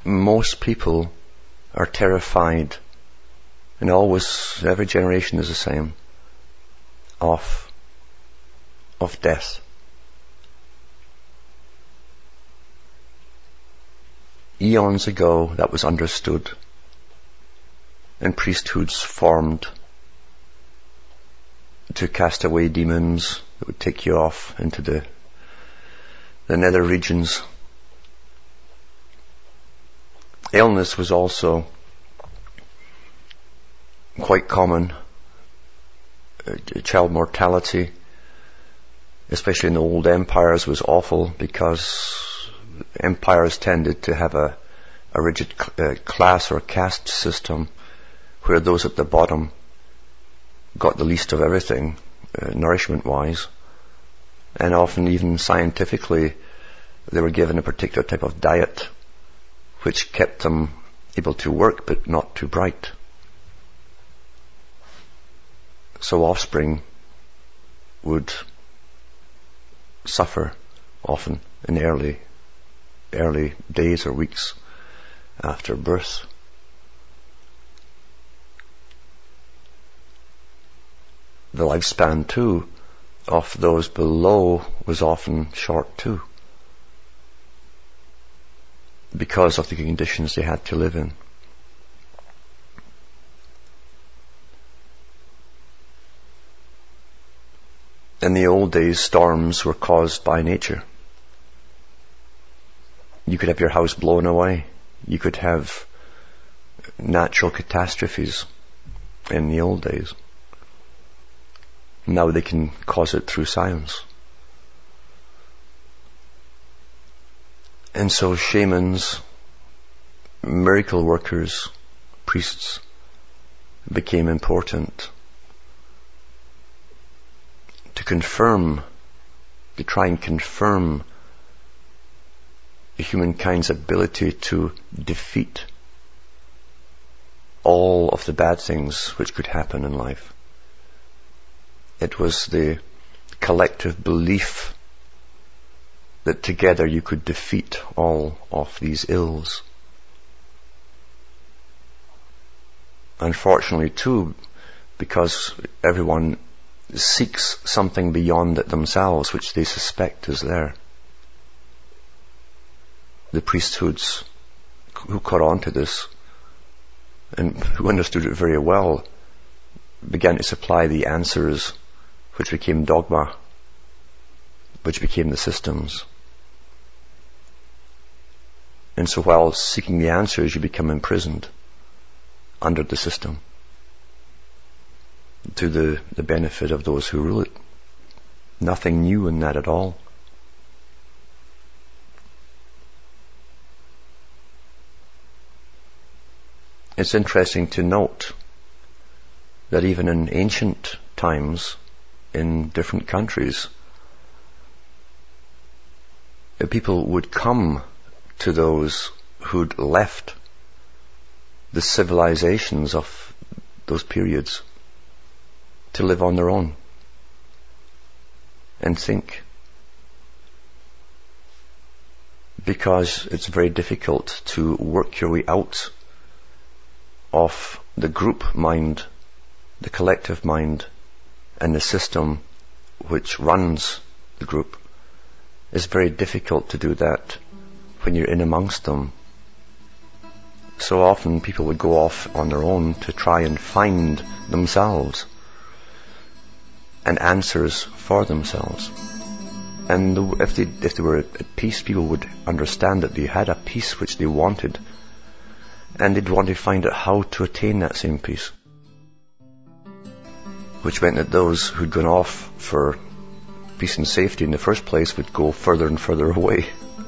most people are terrified, and always, every generation is the same, of death. Eons ago, that was understood, and priesthoods formed to cast away demons that would take you off into the nether regions. Illness was also quite common. Child mortality, especially in the old empires, was awful because empires tended to have a rigid class or caste system where those at the bottom got the least of everything, nourishment-wise, and often even scientifically they were given a particular type of diet which kept them able to work but not too bright. So offspring would suffer often in the early days or weeks after birth. The lifespan too of those below was often short too, because of the conditions they had to live in. In the old days, storms were caused by nature. You could have your house blown away. You could have natural catastrophes in the old days. Now they can cause it through science. And so shamans, miracle workers, priests became important to try and confirm humankind's ability to defeat all of the bad things which could happen in life. It was the collective belief that together you could defeat all of these ills. Unfortunately too, because everyone seeks something beyond it themselves which they suspect is there. The priesthoods who caught on to this and who understood it very well began to supply the answers which became dogma, which became the systems. And so while seeking the answers, you become imprisoned under the system to the benefit of those who rule it. Nothing new in that at all. It's interesting to note that even in ancient times, in different countries, people would come to those who'd left the civilizations of those periods to live on their own and think, because it's very difficult to work your way out of the group mind, the collective mind, and the system which runs the group. It's very difficult to do that when you're in amongst them. So often people would go off on their own to try and find themselves and answers for themselves. And if they were at peace, people would understand that they had a peace which they wanted, and they'd want to find out how to attain that same peace. Which meant that those who'd gone off for peace and safety in the first place would go further and further away.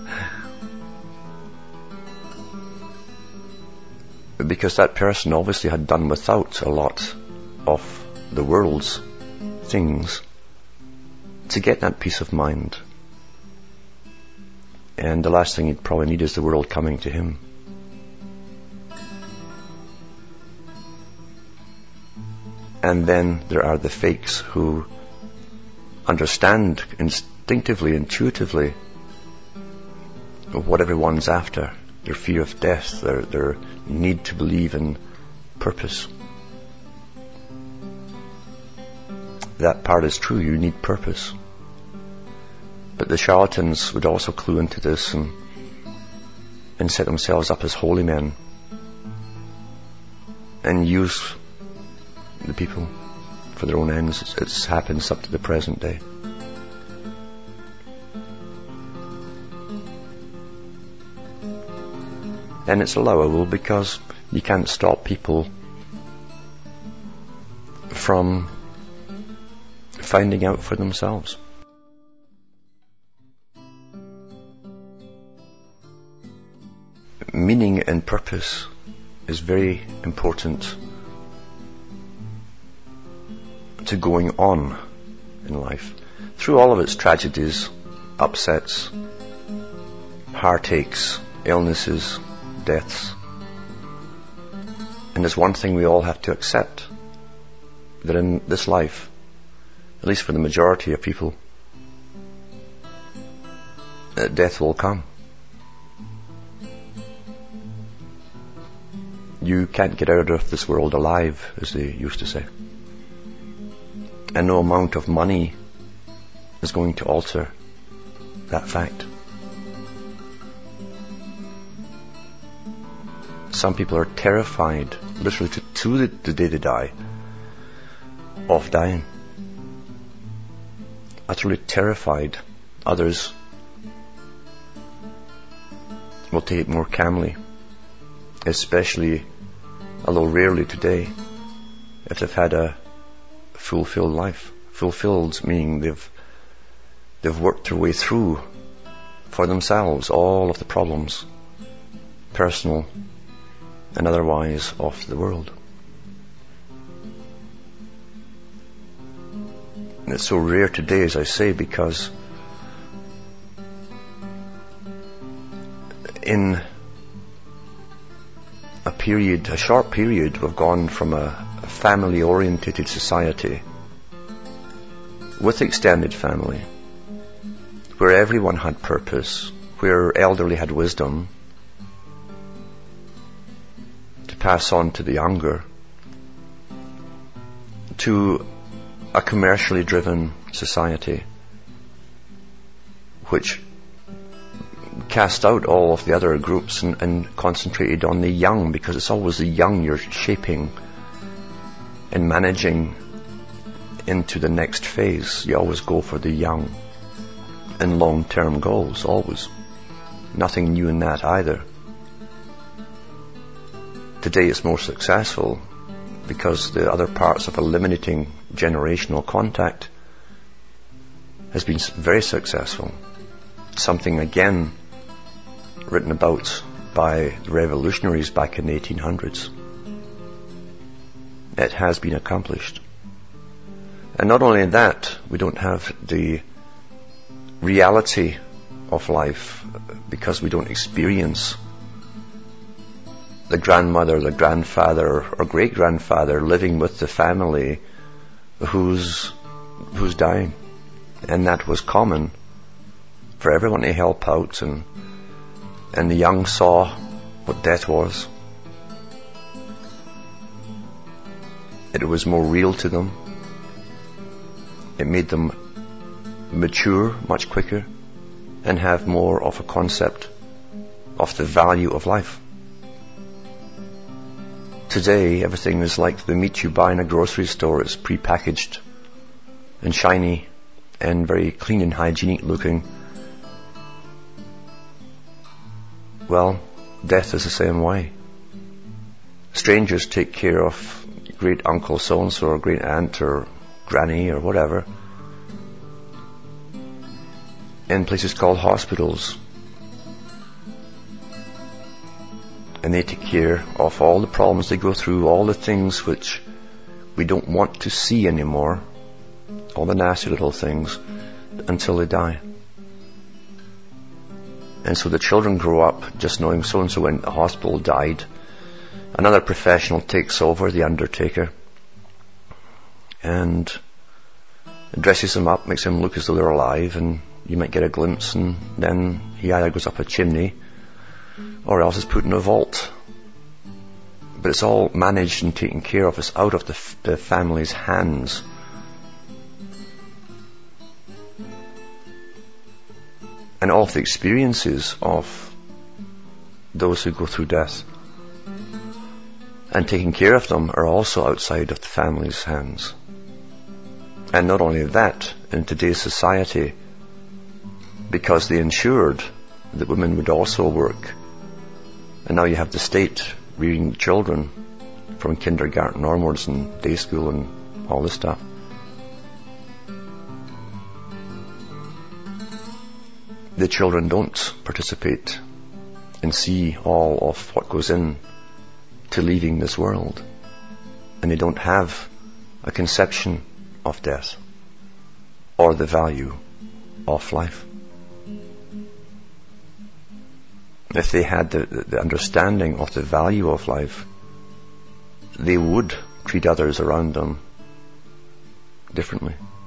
Because that person obviously had done without a lot of the world's things to get that peace of mind. And the last thing he'd probably need is the world coming to him. And then there are the fakes who understand instinctively, intuitively what everyone's after. their fear of death, their need to believe in purpose. That part is true, you need purpose. But the charlatans would also clue into this and set themselves up as holy men and use the people for their own ends. It happens up to the present day. And it's allowable because you can't stop people from finding out for themselves. Meaning and purpose is very important to going on in life. Through all of its tragedies, upsets, heartaches, illnesses, deaths. And there's one thing we all have to accept, that in this life, at least for the majority of people, death will come. You can't get out of this world alive, as they used to say. And no amount of money is going to alter that fact. Some people are terrified, literally to the day they die, of dying. Utterly terrified. Others will take it more calmly, especially, although rarely today, if they've had a fulfilled life. Fulfilled meaning they've worked their way through for themselves all of the problems, personal and otherwise, of the world. And it's so rare today, as I say, because in a short period, we've gone from a family-orientated society with extended family, where everyone had purpose, where elderly had wisdom to pass on to the younger, to a commercially driven society which cast out all of the other groups and concentrated on the young, because it's always the young you're shaping and managing into the next phase. You always go for the young and long-term goals, always. Nothing new in that either. Today it's more successful because the other parts of eliminating generational contact has been very successful. Something again written about by the revolutionaries back in the 1800s. It has been accomplished. And not only that, we don't have the reality of life because we don't experience the grandmother, the grandfather or great-grandfather living with the family who's dying. And that was common for everyone to help out, and the young saw what death was. It was more real to them. It made them mature much quicker and have more of a concept of the value of life. Today, everything is like the meat you buy in a grocery store. It's pre-packaged and shiny and very clean and hygienic looking. Well, death is the same way. Strangers take care of great uncle so-and-so or great aunt or granny or whatever in places called hospitals. And they take care of all the problems they go through, all the things which we don't want to see anymore, all the nasty little things, until they die. And so the children grow up just knowing so-and-so went to the hospital, died. Another professional takes over, the undertaker, and dresses them up, makes them look as though they're alive, and you might get a glimpse, and then he either goes up a chimney or else it's put in a vault. But it's all managed and taken care of. It's out of the family's hands. And all of the experiences of those who go through death and taking care of them are also outside of the family's hands. And not only that, in today's society, because they ensured that women would also work, and now you have the state rearing children from kindergarten onwards and day school and all this stuff. The children don't participate and see all of what goes in to leaving this world, and they don't have a conception of death or the value of life. If they had the understanding of the value of life, they would treat others around them differently.